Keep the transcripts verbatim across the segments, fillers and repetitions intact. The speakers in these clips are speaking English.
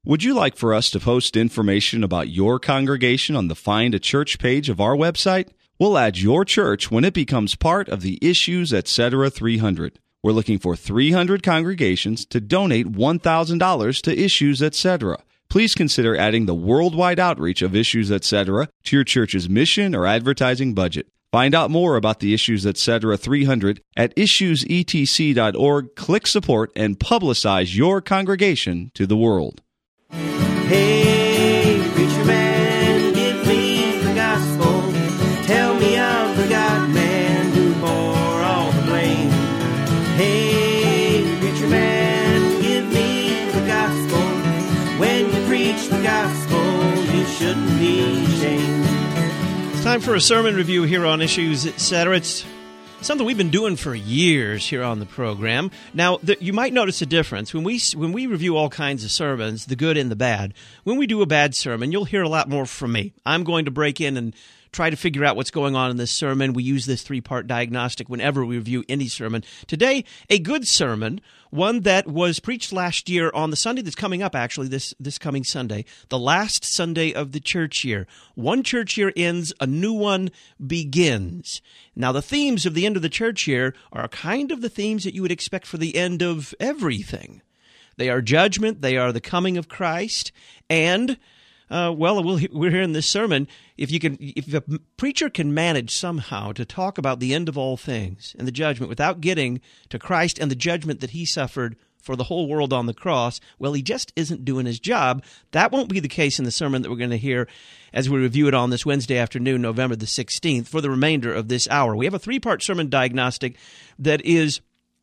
Would you like for us to post information about your congregation on the Find a Church page of our website? We'll add your church when it becomes part of the Issues Etc. three hundred. We're looking for three hundred congregations to donate one thousand dollars to Issues Etc. Please consider adding the worldwide outreach of Issues Etc. to your church's mission or advertising budget. Find out more about the Issues Etc. three hundred at issues e t c dot org. Click support and publicize your congregation to the world. Hey, preacher man, give me the gospel. Tell me I'm the God-man who bore all the blame. Hey, preacher man, give me the gospel. When you preach the gospel, you shouldn't be ashamed. It's time for a sermon review here on Issues Etc. It's something we've been doing for years here on the program. Now, the, you might notice a difference. When we when we review all kinds of sermons, the good and the bad, when we do a bad sermon, you'll hear a lot more from me. I'm going to break in and try to figure out what's going on in this sermon. We use this three-part diagnostic whenever we review any sermon. Today, a good sermon, one that was preached last year on the Sunday that's coming up, actually, this, this coming Sunday, the last Sunday of the church year. One church year ends, a new one begins. Now, the themes of the end of the church year are kind of the themes that you would expect for the end of everything. They are judgment, they are the coming of Christ, and Uh, well, we'll, we're here in this sermon. If you can, if a preacher can manage somehow to talk about the end of all things and the judgment without getting to Christ and the judgment that he suffered for the whole world on the cross, well, he just isn't doing his job. That won't be the case in the sermon that we're going to hear as we review it on this Wednesday afternoon, November the sixteenth, for the remainder of this hour. We have a three-part sermon diagnostic that is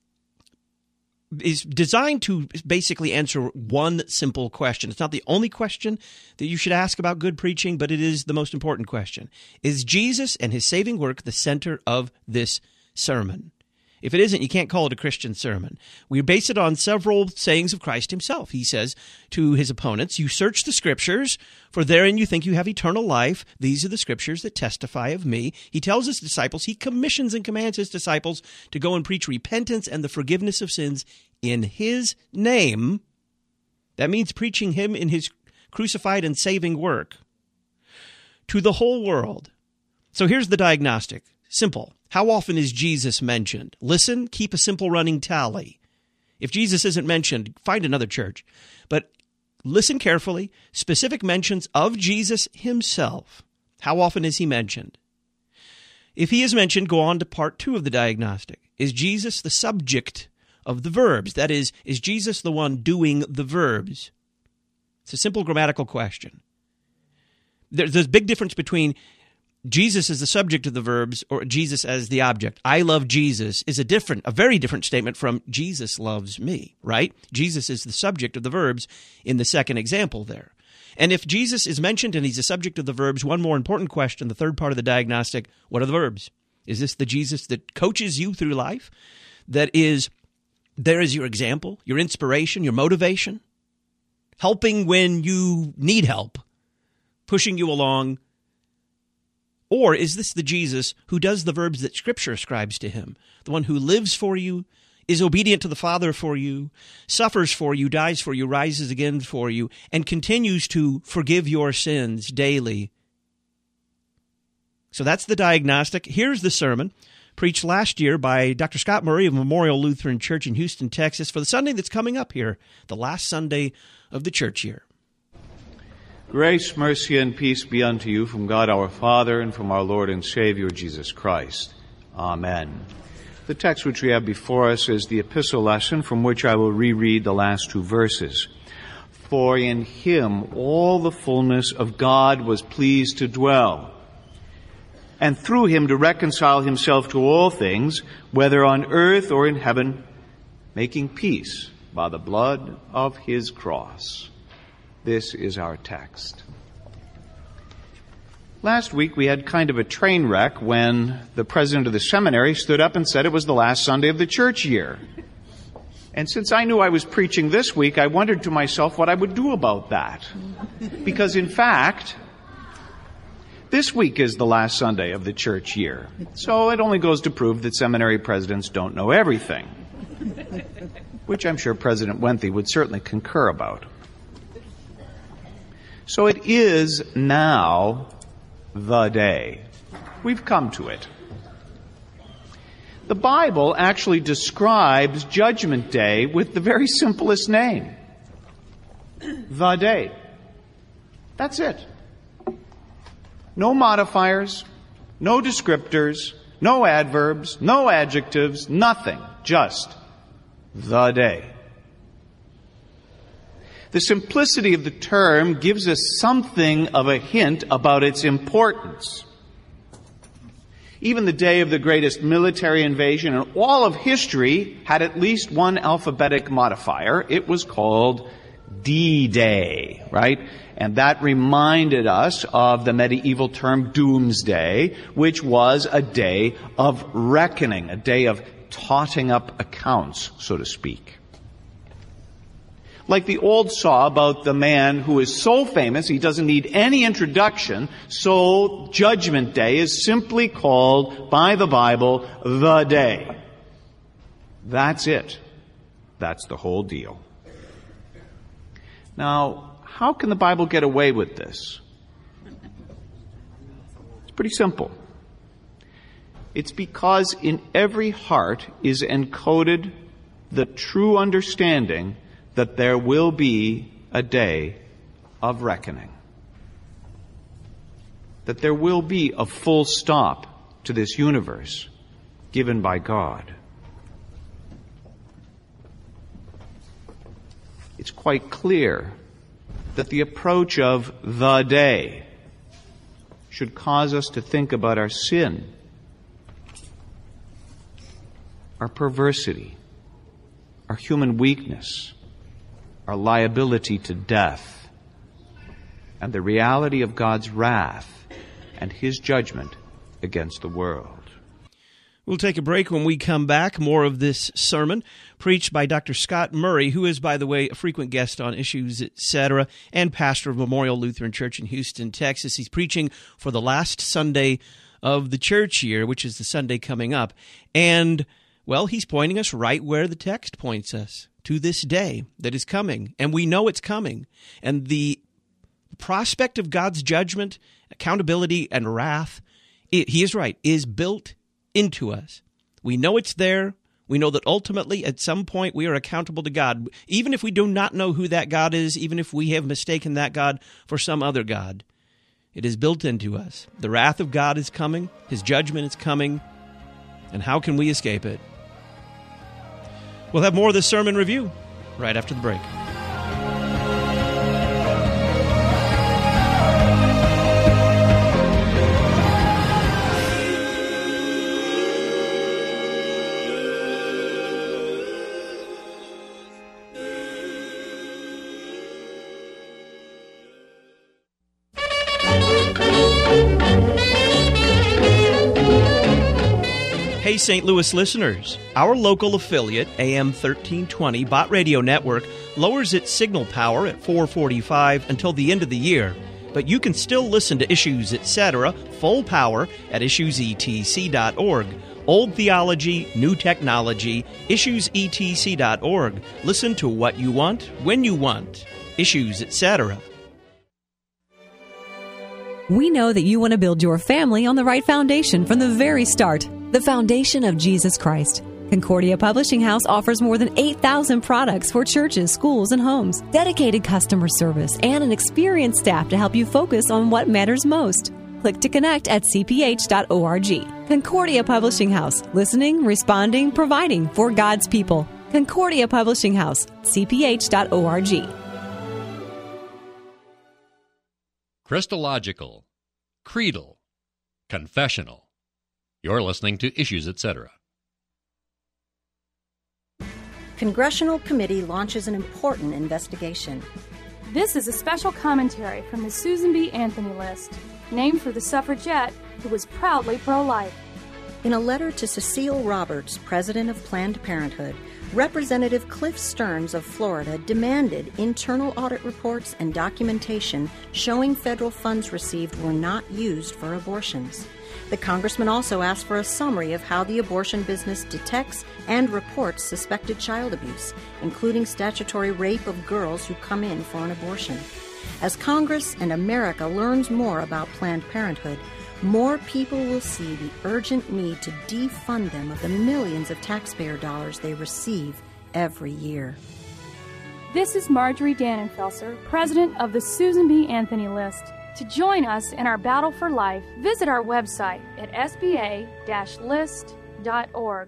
is designed to basically answer one simple question. It's not the only question that you should ask about good preaching, but it is the most important question. Is Jesus and his saving work the center of this sermon? If it isn't, you can't call it a Christian sermon. We base it on several sayings of Christ himself. He says to his opponents, "You search the Scriptures, for therein you think you have eternal life. These are the Scriptures that testify of me." He tells his disciples, he commissions and commands his disciples to go and preach repentance and the forgiveness of sins in his name. That means preaching him in his crucified and saving work to the whole world. So here's the diagnostic. Simple. How often is Jesus mentioned? Listen, keep a simple running tally. If Jesus isn't mentioned, find another church. But listen carefully. Specific mentions of Jesus himself. How often is he mentioned? If he is mentioned, go on to part two of the diagnostic. Is Jesus the subject of the verbs? That is, is Jesus the one doing the verbs? It's a simple grammatical question. There's a big difference between Jesus as the subject of the verbs or Jesus as the object. I love Jesus is a different, a very different statement from Jesus loves me, right? Jesus is the subject of the verbs in the second example there. And if Jesus is mentioned and he's the subject of the verbs, one more important question, the third part of the diagnostic, what are the verbs? Is this the Jesus that coaches you through life? That is, there is your example, your inspiration, your motivation, helping when you need help, pushing you along. Or is this the Jesus who does the verbs that Scripture ascribes to him? The one who lives for you, is obedient to the Father for you, suffers for you, dies for you, rises again for you, and continues to forgive your sins daily. So that's the diagnostic. Here's the sermon preached last year by Doctor Scott Murray of Memorial Lutheran Church in Houston, Texas, for the Sunday that's coming up here, the last Sunday of the church year. Grace, mercy, and peace be unto you from God our Father and from our Lord and Savior Jesus Christ. Amen. The text which we have before us is the epistle lesson from which I will reread the last two verses. For in him all the fullness of God was pleased to dwell, and through him to reconcile himself to all things, whether on earth or in heaven, making peace by the blood of his cross. This is our text. Last week we had kind of a train wreck when the president of the seminary stood up and said it was the last Sunday of the church year. And since I knew I was preaching this week, I wondered to myself what I would do about that. Because in fact, this week is the last Sunday of the church year. So it only goes to prove that seminary presidents don't know everything, which I'm sure President Wenthe would certainly concur about. So it is now the day. We've come to it. The Bible actually describes Judgment Day with the very simplest name. The day. That's it. No modifiers, no descriptors, no adverbs, no adjectives, nothing. Just the day. The simplicity of the term gives us something of a hint about its importance. Even the day of the greatest military invasion in all of history had at least one alphabetic modifier. It was called D-Day, right? And that reminded us of the medieval term doomsday, which was a day of reckoning, a day of totting up accounts, so to speak. Like the old saw about the man who is so famous he doesn't need any introduction, so Judgment Day is simply called by the Bible the day. That's it. That's the whole deal. Now, how can the Bible get away with this? It's pretty simple. It's because in every heart is encoded the true understanding that there will be a day of reckoning. That there will be a full stop to this universe given by God. It's quite clear that the approach of the day should cause us to think about our sin, our perversity, our human weakness, our liability to death, and the reality of God's wrath and His judgment against the world. We'll take a break. When we come back, more of this sermon preached by Doctor Scott Murray, who is, by the way, a frequent guest on Issues, et cetera, and pastor of Memorial Lutheran Church in Houston, Texas. He's preaching for the last Sunday of the church year, which is the Sunday coming up. And, well, he's pointing us right where the text points us, to this day that is coming. And we know it's coming. And the prospect of God's judgment, accountability, and wrath, it, he is right, is built into us. We know it's there. We know that ultimately, at some point, we are accountable to God. Even if we do not know who that God is, even if we have mistaken that God for some other God, it is built into us. The wrath of God is coming. His judgment is coming. And how can we escape it? We'll have more of this sermon review right after the break. Hey, Saint Louis listeners, our local affiliate, A M thirteen twenty Bott Radio Network, lowers its signal power at four forty-five until the end of the year. But you can still listen to Issues, et cetera, full power at issues e t c dot org. Old theology, new technology, issues e t c dot org. Listen to what you want, when you want. Issues, et cetera. We know that you want to build your family on the right foundation from the very start, the foundation of Jesus Christ. Concordia Publishing House offers more than eight thousand products for churches, schools, and homes, dedicated customer service, and an experienced staff to help you focus on what matters most. Click to connect at c p h dot org. Concordia Publishing House, listening, responding, providing for God's people. Concordia Publishing House, c p h dot org. Christological, creedal, confessional. You're listening to Issues, et cetera. Congressional Committee launches an important investigation. This is a special commentary from the Susan B. Anthony List, named for the suffragette who was proudly pro-life. In a letter to Cecile Roberts, president of Planned Parenthood, Representative Cliff Stearns of Florida demanded internal audit reports and documentation showing federal funds received were not used for abortions. The congressman also asked for a summary of how the abortion business detects and reports suspected child abuse, including statutory rape of girls who come in for an abortion. As Congress and America learns more about Planned Parenthood, more people will see the urgent need to defund them of the millions of taxpayer dollars they receive every year. This is Marjorie Dannenfelser, president of the Susan B. Anthony List. To join us in our battle for life, visit our website at s b a dash list dot org.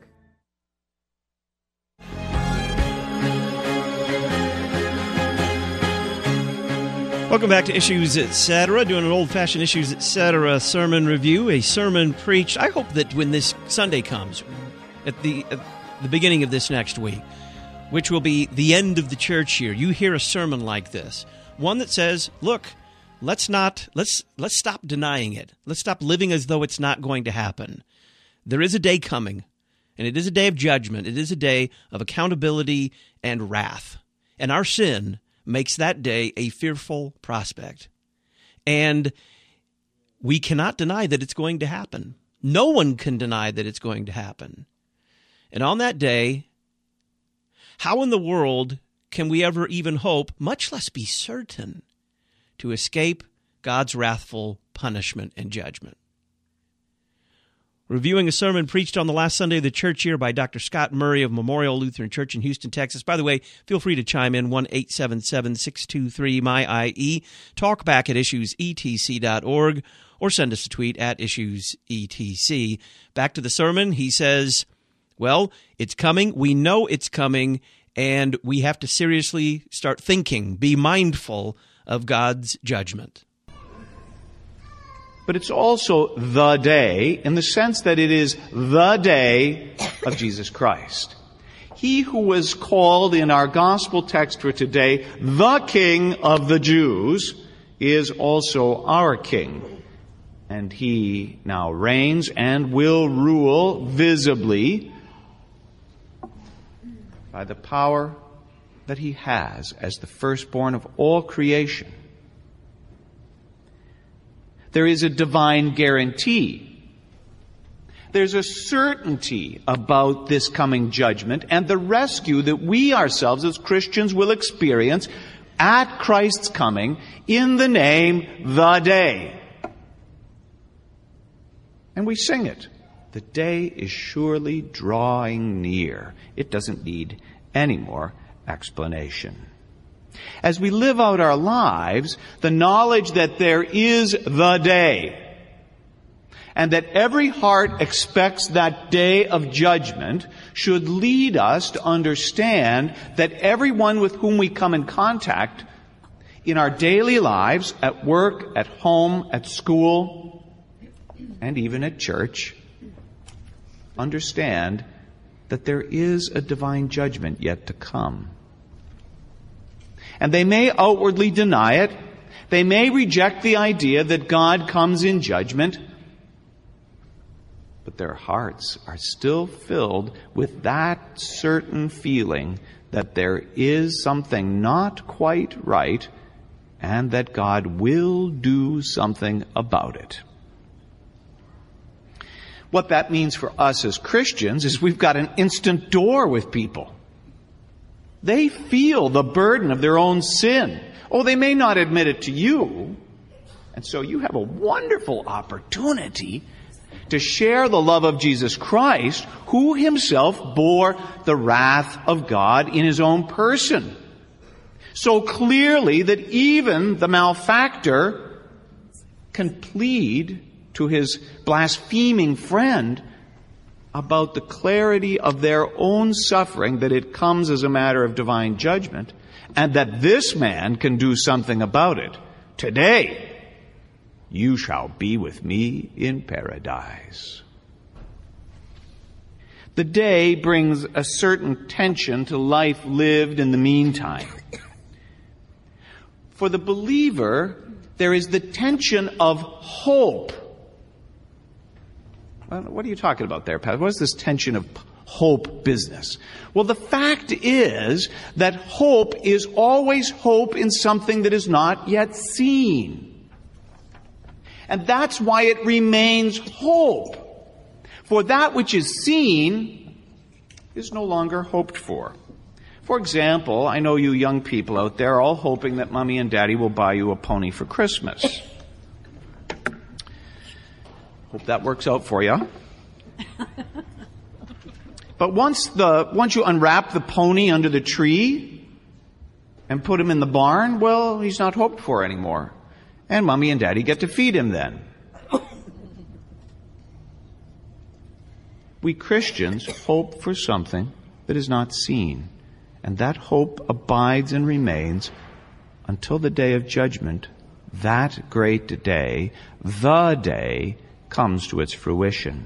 Welcome back to Issues Etc. Doing an old-fashioned Issues Etc. sermon review, a sermon preached. I hope that when this Sunday comes, at the at the beginning of this next week, which will be the end of the church year, you hear a sermon like this, one that says, "Look, let's not let's let's stop denying it. Let's stop living as though it's not going to happen. There is a day coming, and it is a day of judgment. It is a day of accountability and wrath, and our sin makes that day a fearful prospect. And we cannot deny that it's going to happen. No one can deny that it's going to happen. And on that day, how in the world can we ever even hope, much less be certain, to escape God's wrathful punishment and judgment?" Reviewing a sermon preached on the last Sunday of the church year by Doctor Scott Murray of Memorial Lutheran Church in Houston, Texas. By the way, feel free to chime in, one eight seven seven, six two three, M Y I E. Talk back at issues e t c dot org or send us a tweet at issues e t c. Back to the sermon, he says, well, it's coming. We know it's coming, and we have to seriously start thinking, be mindful of God's judgment. But it's also the day in the sense that it is the day of Jesus Christ. He who was called in our gospel text for today the King of the Jews is also our King. And he now reigns and will rule visibly by the power that he has as the firstborn of all creation. There is a divine guarantee. There's a certainty about this coming judgment and the rescue that we ourselves as Christians will experience at Christ's coming in the name, the day. And we sing it. The day is surely drawing near. It doesn't need any more explanation. As we live out our lives, the knowledge that there is the day, and that every heart expects that day of judgment, should lead us to understand that everyone with whom we come in contact in our daily lives, at work, at home, at school, and even at church, understand that there is a divine judgment yet to come. And they may outwardly deny it. They may reject the idea that God comes in judgment. But their hearts are still filled with that certain feeling that there is something not quite right and that God will do something about it. What that means for us as Christians is we've got an instant door with people. They feel the burden of their own sin. Oh, they may not admit it to you. And so you have a wonderful opportunity to share the love of Jesus Christ, who himself bore the wrath of God in his own person. So clearly that even the malefactor can plead to his blaspheming friend about the clarity of their own suffering, that it comes as a matter of divine judgment, and that this man can do something about it. Today, you shall be with me in paradise. The day brings a certain tension to life lived in the meantime. For the believer, there is the tension of hope. What are you talking about there, Pat? What is this tension of hope business? Well, the fact is that hope is always hope in something that is not yet seen. And that's why it remains hope. For that which is seen is no longer hoped for. For example, I know you young people out there are all hoping that Mommy and Daddy will buy you a pony for Christmas. Hope that works out for you. But once the once you unwrap the pony under the tree and put him in the barn, well, he's not hoped for anymore. And Mommy and Daddy get to feed him then. We Christians hope for something that is not seen. And that hope abides and remains until the day of judgment. That great day, the day, comes to its fruition.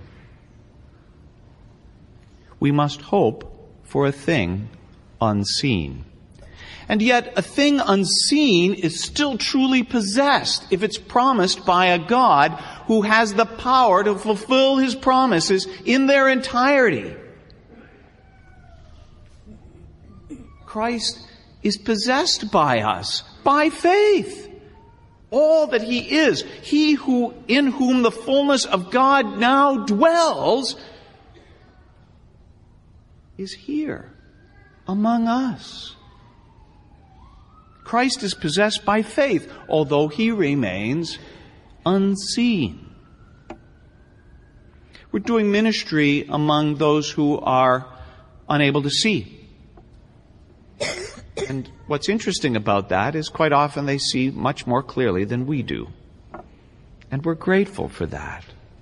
We must hope for a thing unseen. And yet, a thing unseen is still truly possessed if it's promised by a God who has the power to fulfill His promises in their entirety. Christ is possessed by us, by faith. All that He is, He who in whom the fullness of God now dwells, is here among us. Christ is possessed by faith, although He remains unseen. We're doing ministry among those who are unable to see. And what's interesting about that is quite often they see much more clearly than we do. And we're grateful for that.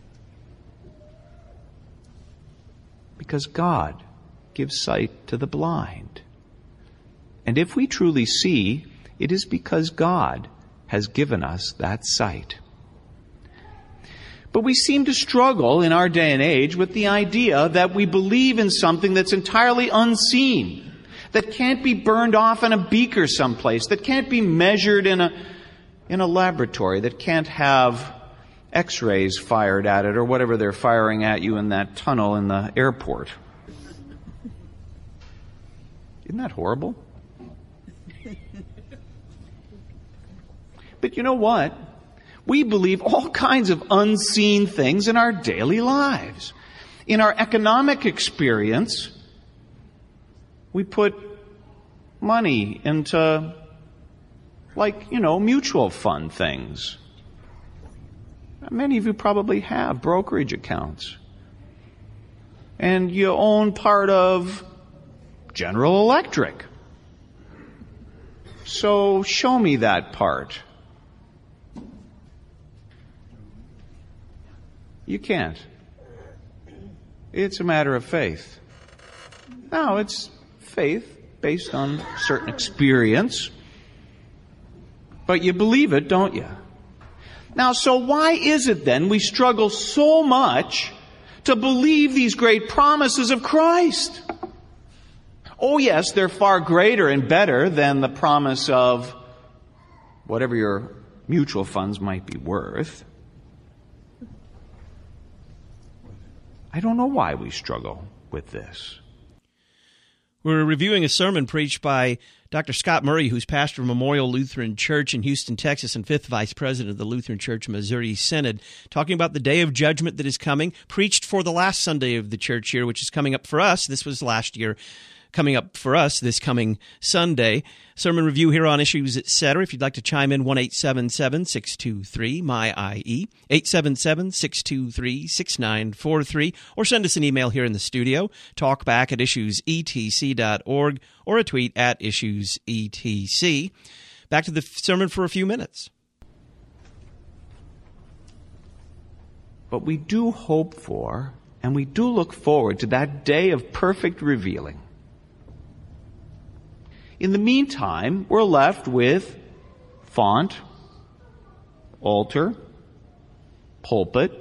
Because God gives sight to the blind. And if we truly see, it is because God has given us that sight. But we seem to struggle in our day and age with the idea that we believe in something that's entirely unseen, that can't be burned off in a beaker someplace, that can't be measured in a, in a laboratory, that can't have X-rays fired at it or whatever they're firing at you in that tunnel in the airport. Isn't that horrible? But you know what? We believe all kinds of unseen things in our daily lives. In our economic experience, we put money into, like, you know, mutual fund things. Many of you probably have brokerage accounts. And you own part of General Electric. So show me that part. You can't. It's a matter of faith. No, it's faith based on certain experience. But you believe it, don't you? Now, so why is it then we struggle so much to believe these great promises of Christ? Oh yes, they're far greater and better than the promise of whatever your mutual funds might be worth. I don't know why we struggle with this. We're reviewing a sermon preached by Doctor Scott Murray, who's pastor of Memorial Lutheran Church in Houston, Texas, and fifth vice president of the Lutheran Church Missouri Synod, talking about the day of judgment that is coming, preached for the last Sunday of the church year, which is coming up for us. This was last year. Coming up for us this coming Sunday. Sermon review here on Issues, et cetera. If you'd like to chime in, one eight seven seven, six two three, M Y I E, eight seven seven, six two three, six nine four three, or send us an email here in the studio, talkback at issues e t c dot org, or a tweet at issues e t c. Back to the sermon for a few minutes. But we do hope for, and we do look forward to that day of perfect revealing. In the meantime, we're left with font, altar, pulpit,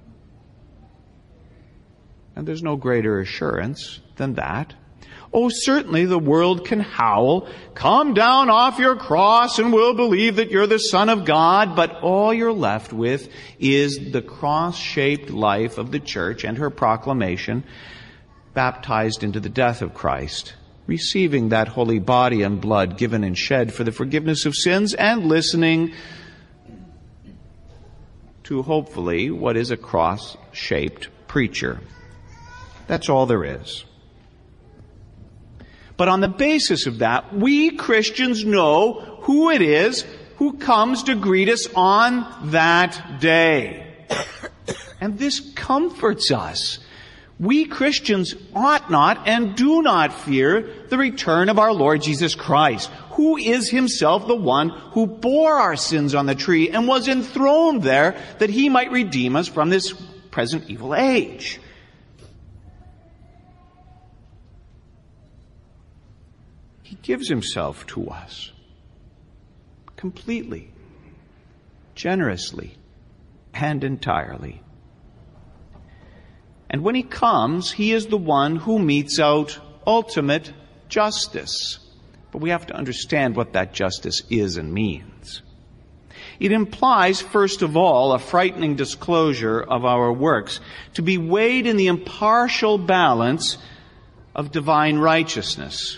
and there's no greater assurance than that. Oh, certainly the world can howl, "Come down off your cross and we'll believe that you're the Son of God," but all you're left with is the cross-shaped life of the church and her proclamation baptized into the death of Christ, receiving that holy body and blood given and shed for the forgiveness of sins, and listening to, hopefully, what is a cross-shaped preacher. That's all there is. But on the basis of that, we Christians know who it is who comes to greet us on that day. And this comforts us. We Christians ought not and do not fear the return of our Lord Jesus Christ, who is himself the one who bore our sins on the tree and was enthroned there that he might redeem us from this present evil age. He gives himself to us completely, generously, and entirely. And when he comes, he is the one who metes out ultimate justice. But we have to understand what that justice is and means. It implies, first of all, a frightening disclosure of our works to be weighed in the impartial balance of divine righteousness.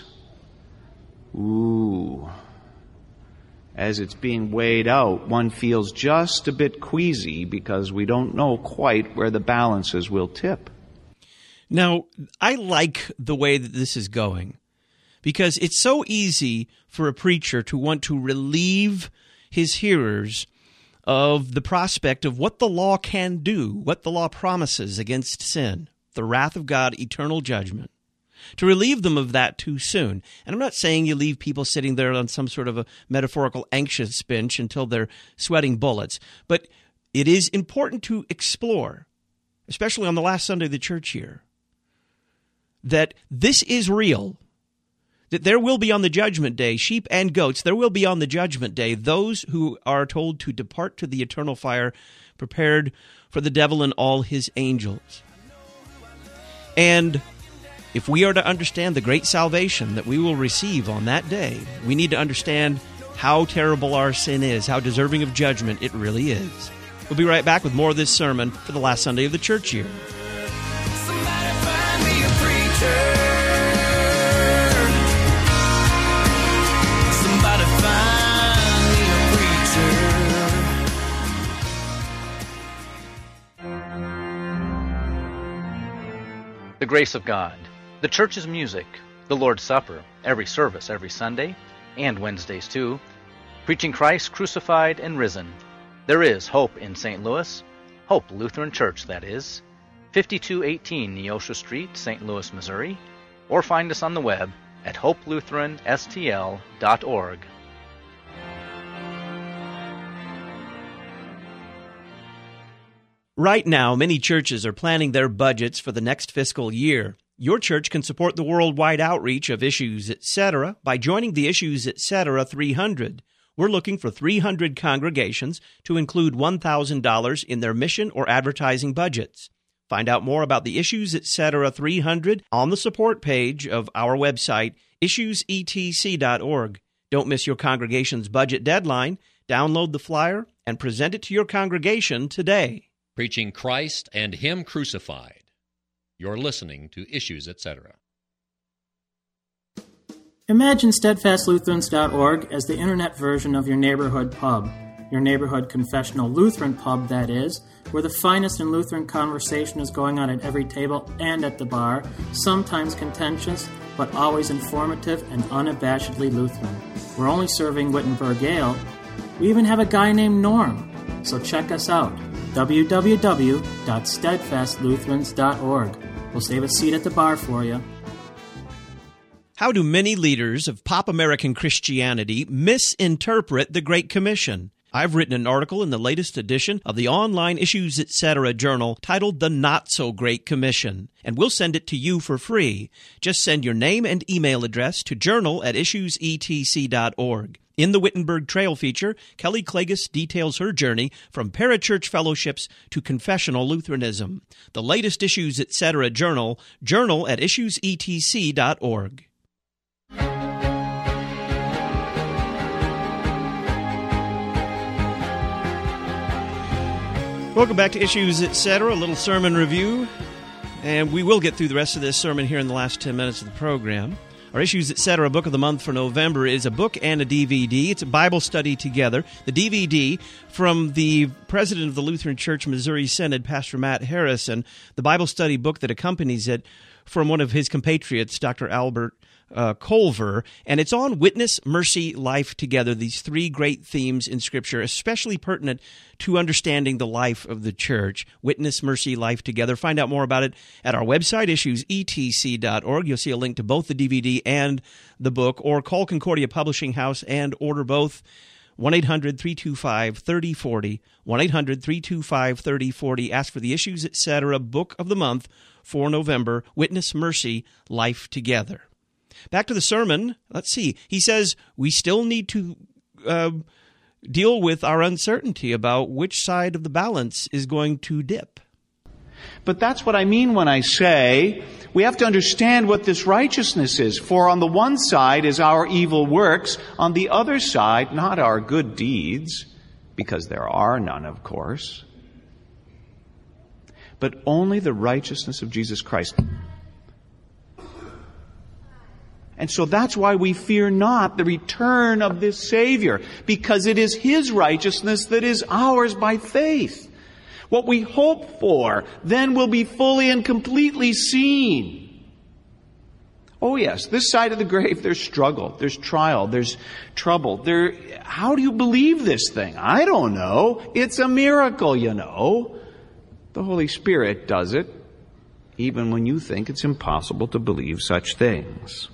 Ooh. As it's being weighed out, one feels just a bit queasy because we don't know quite where the balances will tip. Now, I like the way that this is going because it's so easy for a preacher to want to relieve his hearers of the prospect of what the law can do, what the law promises against sin, the wrath of God, eternal judgment. To relieve them of that too soon. And I'm not saying you leave people sitting there on some sort of a metaphorical anxious bench until they're sweating bullets, but it is important to explore, especially on the last Sunday of the church year, that this is real, that there will be on the judgment day, sheep and goats, there will be on the judgment day those who are told to depart to the eternal fire prepared for the devil and all his angels. And if we are to understand the great salvation that we will receive on that day, we need to understand how terrible our sin is, how deserving of judgment it really is. We'll be right back with more of this sermon for the last Sunday of the church year. Somebody find me a preacher. Somebody find me a preacher. The grace of God. The church's music, the Lord's Supper, every service every Sunday, and Wednesdays too, preaching Christ crucified and risen. There is hope in Saint Louis, Hope Lutheran Church, that is, fifty-two eighteen Neosho Street, Saint Louis, Missouri, or find us on the web at hope lutheran s t l dot org. Right now, many churches are planning their budgets for the next fiscal year. Your church can support the worldwide outreach of Issues, et cetera by joining the Issues, et cetera three hundred. We're looking for three hundred congregations to include one thousand dollars in their mission or advertising budgets. Find out more about the Issues, et cetera three hundred on the support page of our website, issues e t c dot org. Don't miss your congregation's budget deadline. Download the flyer and present it to your congregation today. Preaching Christ and Him crucified. You're listening to Issues, et cetera. Imagine steadfast lutherans dot org as the internet version of your neighborhood pub. Your neighborhood confessional Lutheran pub, that is, where the finest in Lutheran conversation is going on at every table and at the bar, sometimes contentious, but always informative and unabashedly Lutheran. We're only serving Wittenberg Ale. We even have a guy named Norm. So check us out, w w w dot steadfast lutherans dot org. We'll save a seat at the bar for you. How do many leaders of pop American Christianity misinterpret the Great Commission? I've written an article in the latest edition of the online Issues, et cetera journal titled The Not So Great Commission, and we'll send it to you for free. Just send your name and email address to journal at issues e t c dot org. In the Wittenberg Trail feature, Kelly Klages details her journey from parachurch fellowships to confessional Lutheranism. The latest Issues, et cetera journal, journal at issues e t c dot org. Welcome back to Issues, et cetera, a little sermon review And we will get through the rest of this sermon here in the last ten minutes of the program. Our Issues Etc. book of the month for November is a book and a D V D. It's a Bible study together. The D V D from the president of the Lutheran Church Missouri Synod, Pastor Matt Harris, and the Bible study book that accompanies it from one of his compatriots, Doctor Albert Uh, Culver, and it's on witness, mercy, life together, these three great themes in Scripture, especially pertinent to understanding the life of the church. Witness, mercy, life together. Find out more about it at our website, issues e t c dot org. You'll see a link to both the D V D and the book, or call Concordia Publishing House and order both. one eight hundred, three two five, three oh four oh, one eight hundred, three two five, three oh four oh. Ask for the Issues Etc. book of the month for November, Witness, Mercy, Life Together. Back to the sermon. Let's see. He says we still need to uh, deal with our uncertainty about which side of the balance is going to dip. But that's what I mean when I say we have to understand what this righteousness is. For on the one side is our evil works, on the other side, not our good deeds, because there are none, of course, but only the righteousness of Jesus Christ. And so that's why we fear not the return of this Savior, because it is His righteousness that is ours by faith. What we hope for then will be fully and completely seen. Oh yes, this side of the grave, there's struggle, there's trial, there's trouble. There, how do you believe this thing? I don't know. It's a miracle, you know. The Holy Spirit does it, even when you think it's impossible to believe such things.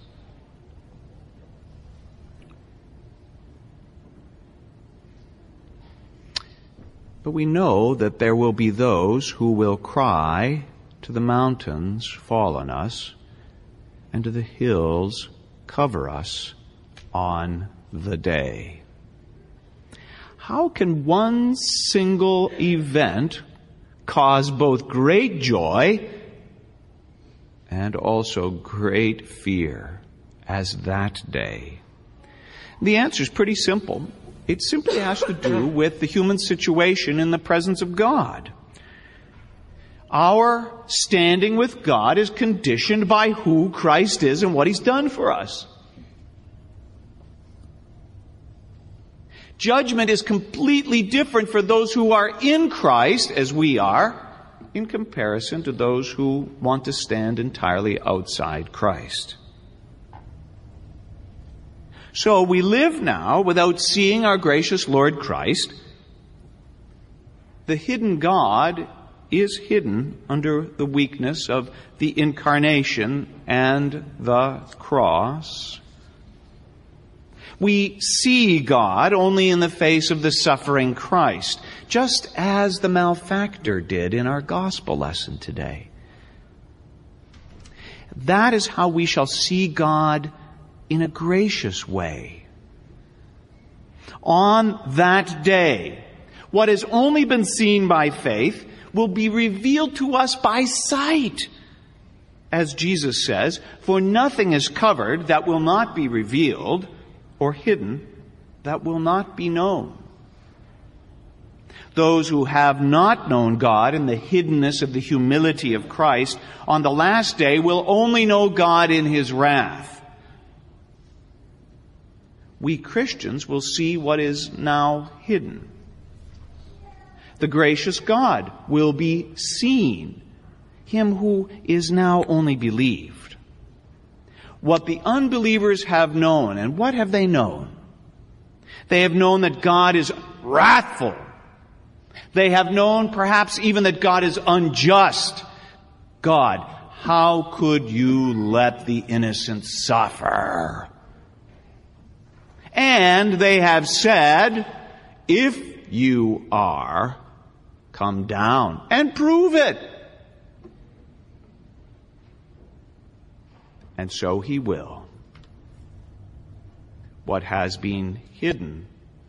But we know that there will be those who will cry to the mountains, fall on us, and to the hills, cover us on the day. How can one single event cause both great joy and also great fear as that day? The answer is pretty simple. It simply has to do with the human situation in the presence of God. Our standing with God is conditioned by who Christ is and what He's done for us. Judgment is completely different for those who are in Christ, as we are, in comparison to those who want to stand entirely outside Christ. So we live now without seeing our gracious Lord Christ. The hidden God is hidden under the weakness of the incarnation and the cross. We see God only in the face of the suffering Christ, just as the malefactor did in our gospel lesson today. That is how we shall see God in a gracious way. On that day, what has only been seen by faith will be revealed to us by sight. As Jesus says, for nothing is covered that will not be revealed, or hidden that will not be known. Those who have not known God in the hiddenness of the humility of Christ on the last day will only know God in His wrath. We Christians will see what is now hidden. The gracious God will be seen, Him who is now only believed. What the unbelievers have known, and what have they known? They have known that God is wrathful. They have known perhaps even that God is unjust. God, how could you let the innocent suffer? And they have said, if you are, come down and prove it. And so He will. What has been hidden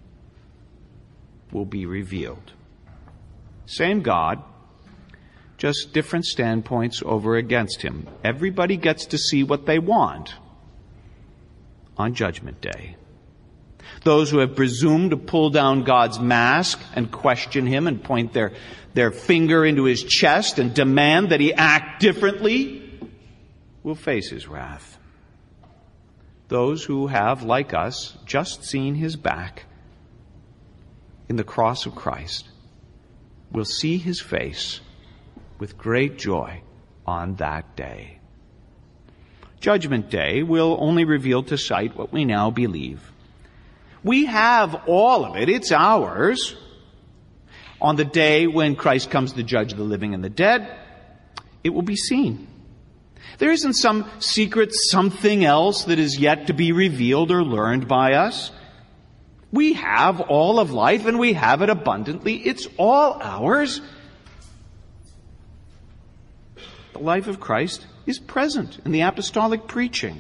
will be revealed. Same God, just different standpoints over against Him. Everybody gets to see what they want on Judgment Day. Those who have presumed to pull down God's mask and question him and point their, their finger into his chest and demand that he act differently will face his wrath. Those who have, like us, just seen his back in the cross of Christ will see his face with great joy on that day. Judgment Day will only reveal to sight what we now believe. We have all of it. It's ours. On the day when Christ comes to judge the living and the dead, it will be seen. There isn't some secret something else that is yet to be revealed or learned by us. We have all of life, and we have it abundantly. It's all ours. The life of Christ is present in the apostolic preaching.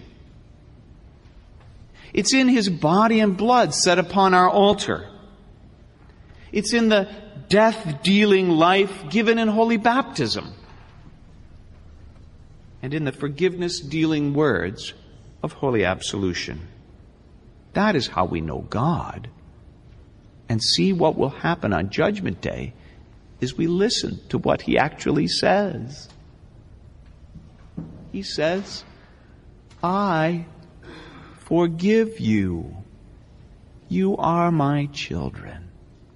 It's in his body and blood set upon our altar. It's in the death-dealing life given in holy baptism. And in the forgiveness-dealing words of holy absolution. That is how we know God. And see what will happen on Judgment Day as we listen to what he actually says. He says, I forgive you. You are my children.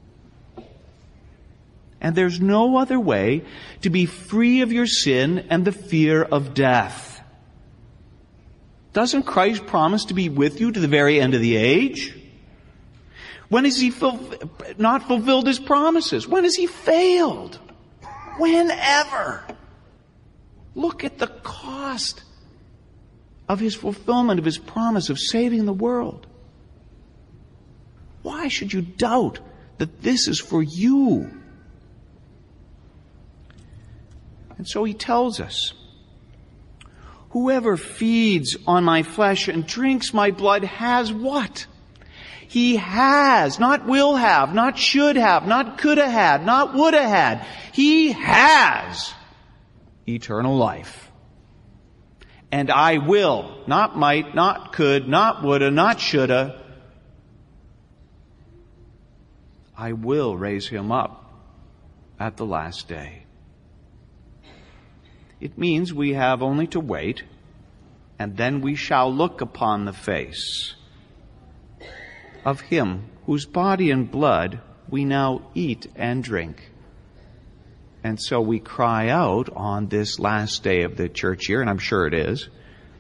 And there's no other way to be free of your sin and the fear of death. Doesn't Christ promise to be with you to the very end of the age? When has he ful- not fulfilled his promises? When has he failed? Whenever. Look at the cost of his fulfillment of his promise of saving the world. Why should you doubt that this is for you? And so he tells us, whoever feeds on my flesh and drinks my blood has what? He has, not will have, not should have, not could have had, not would have had. He has eternal life. And I will, not might, not could, not woulda, not shoulda. I will raise him up at the last day. It means we have only to wait, and then we shall look upon the face of him whose body and blood we now eat and drink. And so we cry out on this last day of the church year, and I'm sure it is,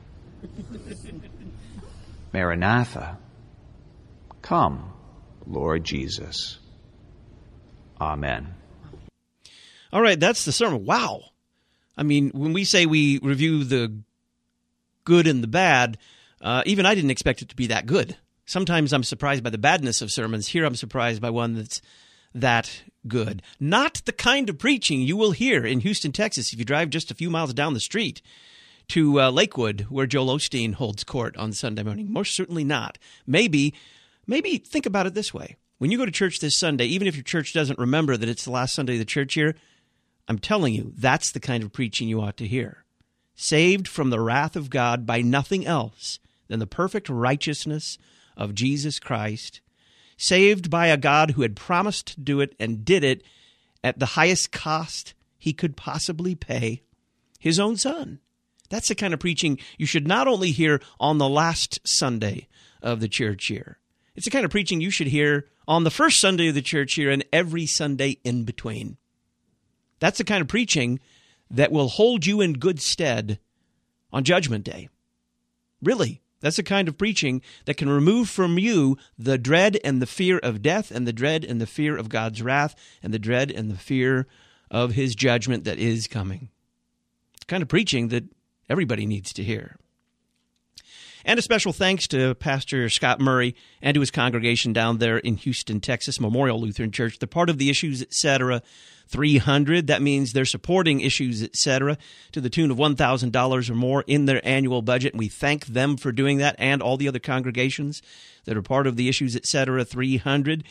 Maranatha, come, Lord Jesus. Amen. All right, that's the sermon. Wow. I mean, when we say we review the good and the bad, uh, even I didn't expect it to be that good. Sometimes I'm surprised by the badness of sermons. Here I'm surprised by one that's that good. Not the kind of preaching you will hear in Houston, Texas, if you drive just a few miles down the street to uh, Lakewood, where Joel Osteen holds court on Sunday morning. Most certainly not. Maybe, maybe think about it this way. When you go to church this Sunday, even if your church doesn't remember that it's the last Sunday of the church year, I'm telling you, that's the kind of preaching you ought to hear. Saved from the wrath of God by nothing else than the perfect righteousness of Jesus Christ. Saved by a God who had promised to do it and did it at the highest cost he could possibly pay, his own son. That's the kind of preaching you should not only hear on the last Sunday of the church year. It's the kind of preaching you should hear on the first Sunday of the church year and every Sunday in between. That's the kind of preaching that will hold you in good stead on Judgment Day. Really, that's the kind of preaching that can remove from you the dread and the fear of death and the dread and the fear of God's wrath and the dread and the fear of his judgment that is coming. It's the kind of preaching that everybody needs to hear. And a special thanks to Pastor Scott Murray and to his congregation down there in Houston, Texas, Memorial Lutheran Church. They're part of the Issues, et cetera, three hundred. That means they're supporting Issues, et cetera, to the tune of one thousand dollars or more in their annual budget. And we thank them for doing that and all the other congregations that are part of the Issues, et cetera, three hundred.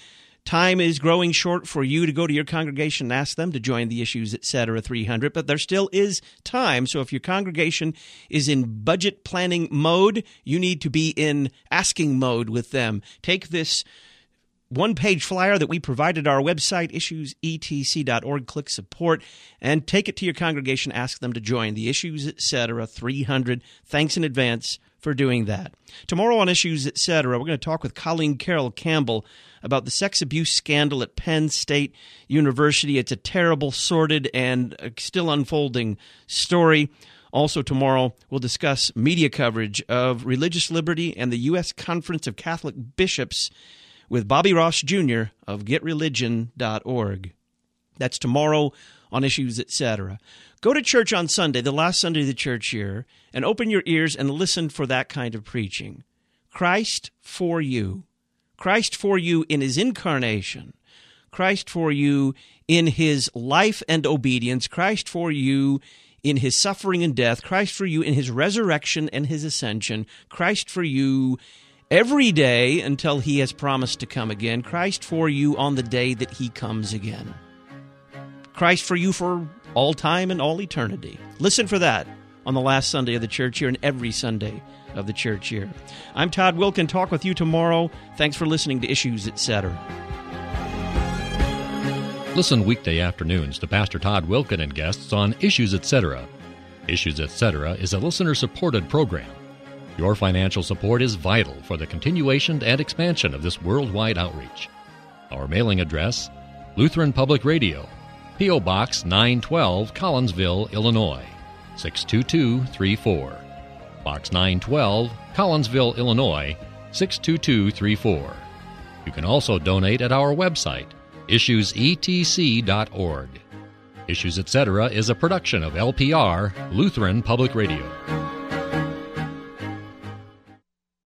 Time is growing short for you to go to your congregation and ask them to join the Issues Etc. three hundred, but there still is time. So if your congregation is in budget planning mode, you need to be in asking mode with them. Take this one-page flyer that we provided our website, issues e t c dot org, click support, and take it to your congregation. Ask them to join the Issues Etc. three hundred. Thanks in advance for doing that. Tomorrow on Issues Etc., we're going to talk with Colleen Carroll Campbell about the sex abuse scandal at Penn State University. It's a terrible, sordid, and still unfolding story. Also tomorrow, we'll discuss media coverage of religious liberty and the U S Conference of Catholic Bishops with Bobby Ross Junior of get religion dot org. That's tomorrow on Issues Etc. Go to church on Sunday, the last Sunday of the church year, and open your ears and listen for that kind of preaching. Christ for you. Christ for you in his incarnation. Christ for you in his life and obedience. Christ for you in his suffering and death. Christ for you in his resurrection and his ascension. Christ for you every day until he has promised to come again. Christ for you on the day that he comes again. Christ for you for all time and all eternity. Listen for that on the last Sunday of the church year and every Sunday of the church year. I'm Todd Wilken. Talk with you tomorrow. Thanks for listening to Issues Etc. Listen weekday afternoons to Pastor Todd Wilken and guests on Issues Etc. Issues Etc. is a listener-supported program. Your financial support is vital for the continuation and expansion of this worldwide outreach. Our mailing address, Lutheran Public Radio, P O. Box nine twelve, Collinsville, Illinois, six two two three four. Box nine twelve, Collinsville, Illinois, six two two three four. You can also donate at our website, issues e t c dot org. Issues Etc. is a production of L P R, Lutheran Public Radio.